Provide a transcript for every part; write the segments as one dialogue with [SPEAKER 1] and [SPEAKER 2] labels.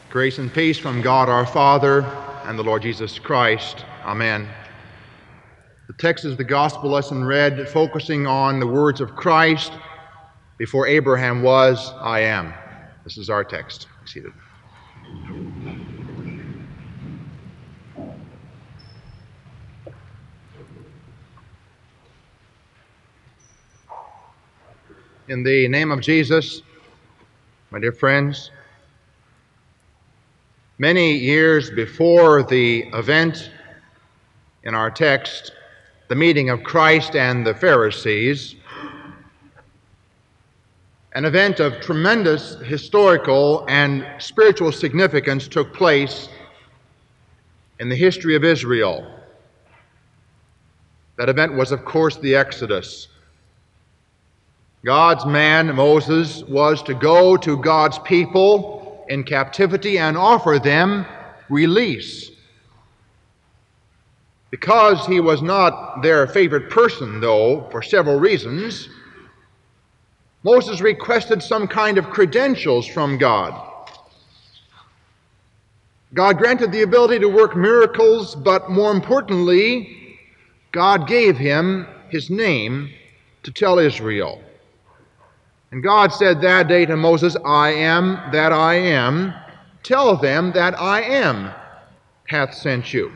[SPEAKER 1] Grace and peace from God our Father and the Lord Jesus Christ. Amen. The text is the gospel lesson read, focusing on the words of Christ. Before Abraham was, I am. This is our text. Be seated. In the name of Jesus, my dear friends, many years before the event in our text, the meeting of Christ and the Pharisees, an event of tremendous historical and spiritual significance took place in the history of Israel. That event was, of course, the Exodus. God's man, Moses, was to go to God's people in captivity and offer them release. Because he was not their favorite person, though, for several reasons, Moses requested some kind of credentials from God. God granted the ability to work miracles, but more importantly, God gave him his name to tell Israel. And God said that day to Moses, I am that I am. Tell them that I am hath sent you.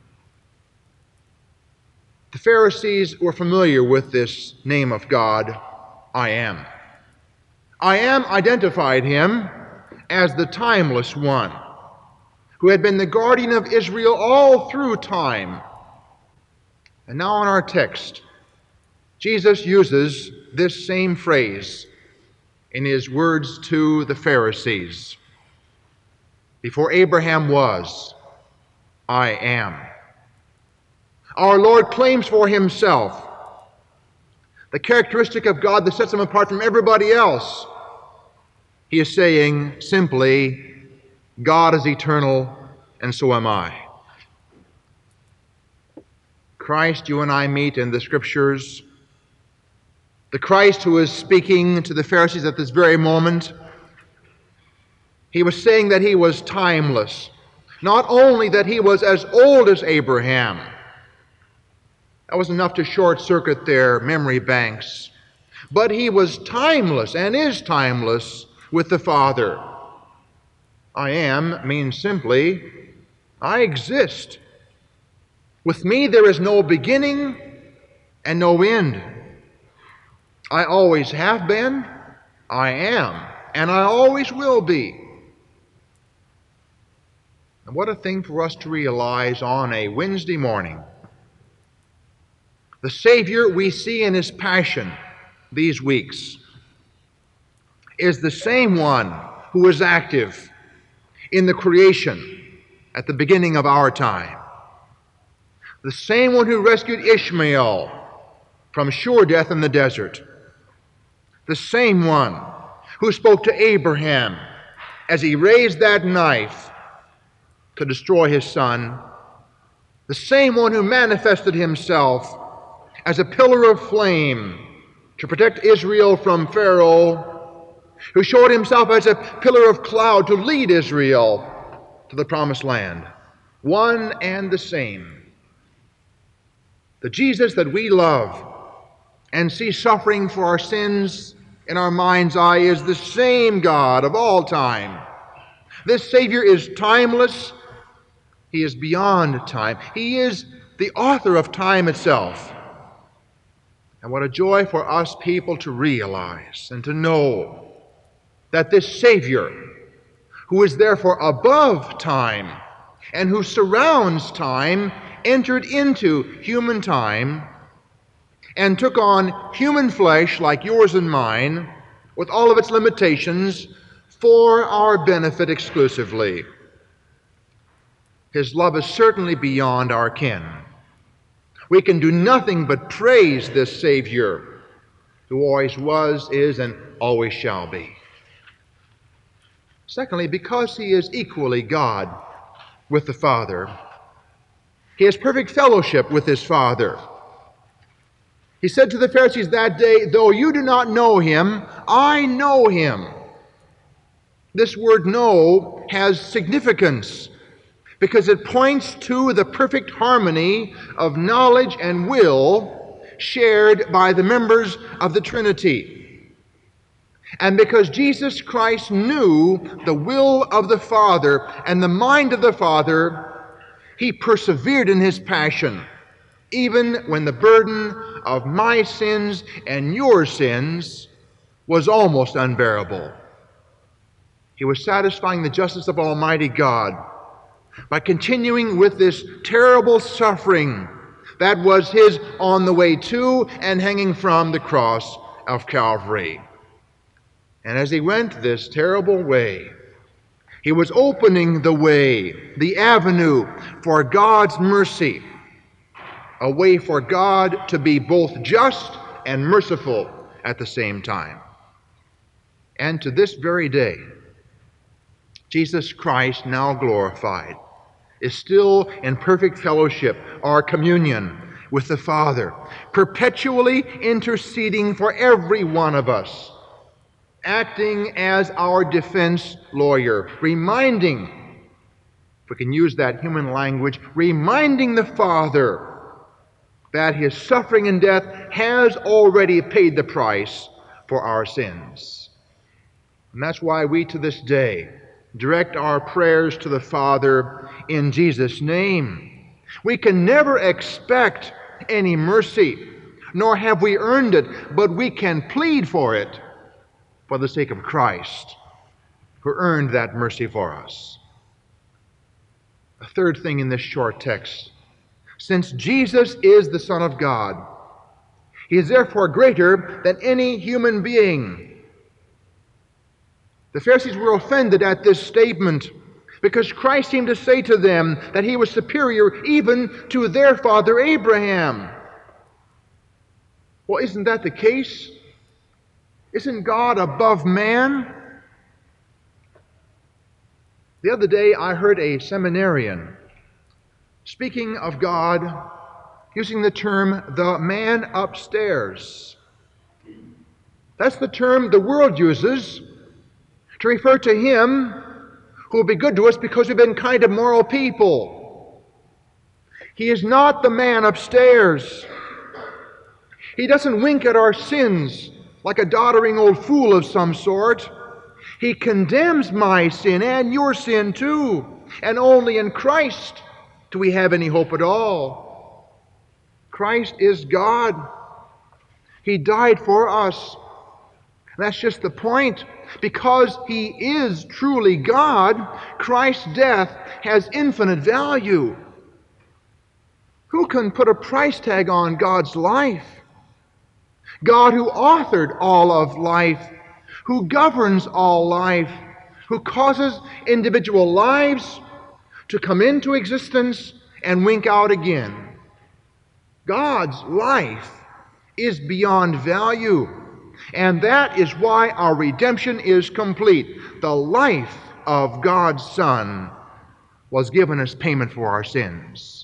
[SPEAKER 1] The Pharisees were familiar with this name of God, I am. I am identified him as the timeless one, who had been the guardian of Israel all through time. And now in our text, Jesus uses this same phrase in his words to the Pharisees. Before Abraham was, I am. Our Lord claims for himself the characteristic of God that sets him apart from everybody else. He is saying simply, God is eternal, and so am I. Christ, you and I meet in the Scriptures. The Christ who is speaking to the Pharisees at this very moment, he was saying that he was timeless. Not only that he was as old as Abraham. That was enough to short-circuit their memory banks. But he was timeless and is timeless with the Father. I am means simply, I exist. With me there is no beginning and no end. I always have been, I am, and I always will be. And what a thing for us to realize on a Wednesday morning. The Savior we see in his passion these weeks is the same one who was active in the creation at the beginning of our time. The same one who rescued Ishmael from sure death in the desert. The same one who spoke to Abraham as he raised that knife to destroy his son. The same one who manifested himself as a pillar of flame to protect Israel from Pharaoh, who showed himself as a pillar of cloud to lead Israel to the promised land. One and the same. The Jesus that we love and see suffering for our sins in our mind's eye is the same God of all time. This Savior is timeless. He is beyond time. He is the author of time itself. And what a joy for us people to realize and to know that this Savior, who is therefore above time and who surrounds time, entered into human time and took on human flesh like yours and mine, with all of its limitations, for our benefit exclusively. His love is certainly beyond our ken. We can do nothing but praise this Savior, who always was, is, and always shall be. Secondly, because he is equally God with the Father, he has perfect fellowship with his Father. He said to the Pharisees that day, though you do not know him, I know him. This word know has significance because it points to the perfect harmony of knowledge and will shared by the members of the Trinity. And because Jesus Christ knew the will of the Father and the mind of the Father, he persevered in his passion, even when the burden of my sins and your sins was almost unbearable. He was satisfying the justice of Almighty God by continuing with this terrible suffering that was his on the way to and hanging from the cross of Calvary. And as he went this terrible way, he was opening the way, the avenue for God's mercy, a way for God to be both just and merciful at the same time. And to this very day, Jesus Christ, now glorified, is still in perfect fellowship, or communion, with the Father, perpetually interceding for every one of us, acting as our defense lawyer, reminding, if we can use that human language, reminding the Father that his suffering and death has already paid the price for our sins. And that's why we to this day direct our prayers to the Father in Jesus' name. We can never expect any mercy, nor have we earned it, but we can plead for it for the sake of Christ, who earned that mercy for us. A third thing in this short text: since Jesus is the Son of God, he is therefore greater than any human being. The Pharisees were offended at this statement because Christ seemed to say to them that he was superior even to their father Abraham. Well, isn't that the case? Isn't God above man? The other day I heard a seminarian speaking of God using the term the man upstairs. That's the term the world uses to refer to him who will be good to us because we've been kind of moral people. He is not the man upstairs. He doesn't wink at our sins like a doddering old fool of some sort. He condemns my sin and your sin too. And only in Christ do we have any hope at all. Christ is God. He died for us. That's just the point. Because he is truly God, Christ's death has infinite value. Who can put a price tag on God's life? God, who authored all of life, who governs all life, who causes individual lives to come into existence and wink out again. God's life is beyond value. And that is why our redemption is complete. The life of God's Son was given as payment for our sins.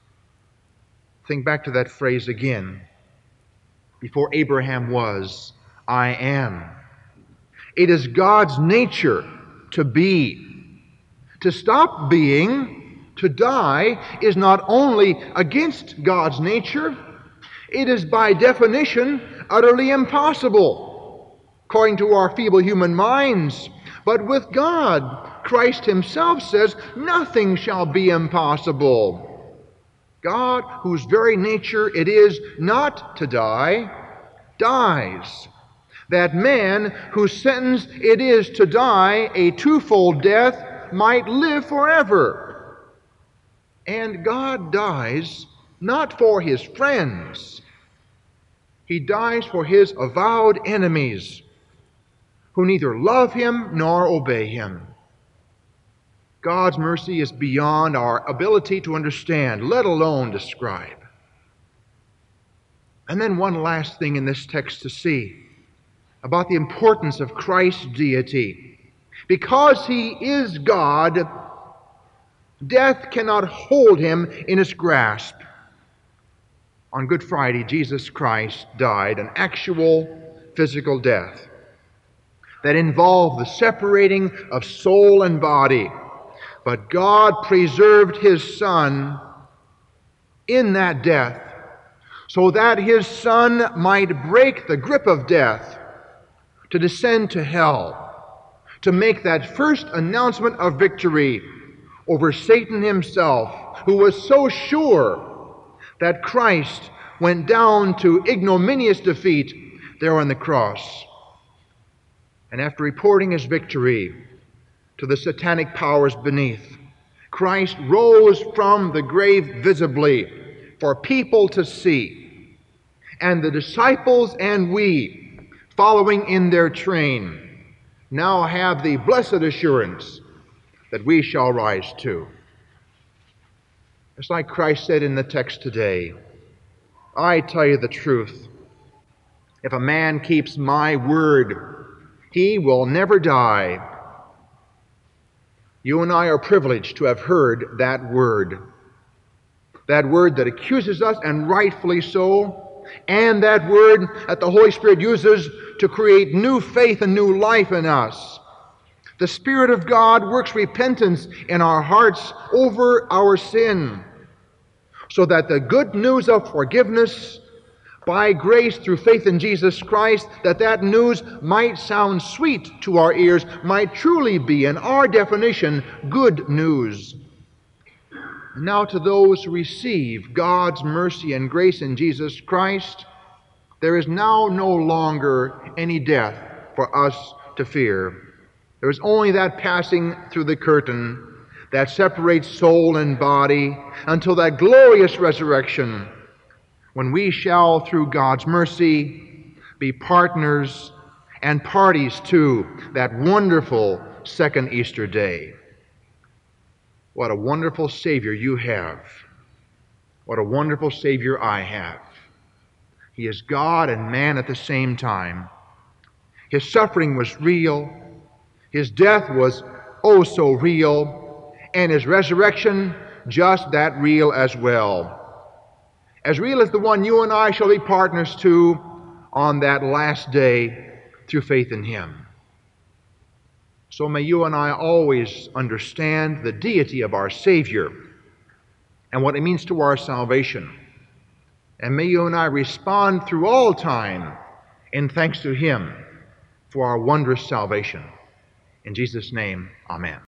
[SPEAKER 1] Think back to that phrase again. Before Abraham was, I am. It is God's nature to be. To stop being, to die, is not only against God's nature, it is by definition utterly impossible, according to our feeble human minds. But with God, Christ himself says, nothing shall be impossible. God, whose very nature it is not to die, dies. That man whose sentence it is to die a twofold death might live forever. And God dies not for his friends. He dies for his avowed enemies who neither love him nor obey him. God's mercy is beyond our ability to understand, let alone describe. And then one last thing in this text to see about the importance of Christ's deity. Because he is God, death cannot hold him in its grasp. On Good Friday, Jesus Christ died an actual physical death. that involved the separating of soul and body. But God preserved His Son in that death so that His Son might break the grip of death, to descend to hell, to make that first announcement of victory over Satan himself, who was so sure that Christ went down to ignominious defeat there on the cross. And after reporting his victory to the satanic powers beneath, Christ rose from the grave visibly for people to see. And the disciples and we, following in their train, now have the blessed assurance that we shall rise too. It's like Christ said in the text today, I tell you the truth, if a man keeps my word, he will never die. You and I are privileged to have heard that word that accuses us, and rightfully so, and that word that the Holy Spirit uses to create new faith and new life in us. The Spirit of God works repentance in our hearts over our sin, so that the good news of forgiveness by grace through faith in Jesus Christ, that news might sound sweet to our ears, might truly be, in our definition, good news. And now to those who receive God's mercy and grace in Jesus Christ, there is now no longer any death for us to fear. There is only that passing through the curtain that separates soul and body until that glorious resurrection, when we shall, through God's mercy, be partners and parties to that wonderful second Easter day. What a wonderful Savior you have. What a wonderful Savior I have. He is God and man at the same time. His suffering was real. His death was oh so real. And His resurrection just that real as well. As real as the one you and I shall be partners to on that last day through faith in Him. So may you and I always understand the deity of our Savior and what it means to our salvation. And may you and I respond through all time in thanks to Him for our wondrous salvation. In Jesus' name, amen.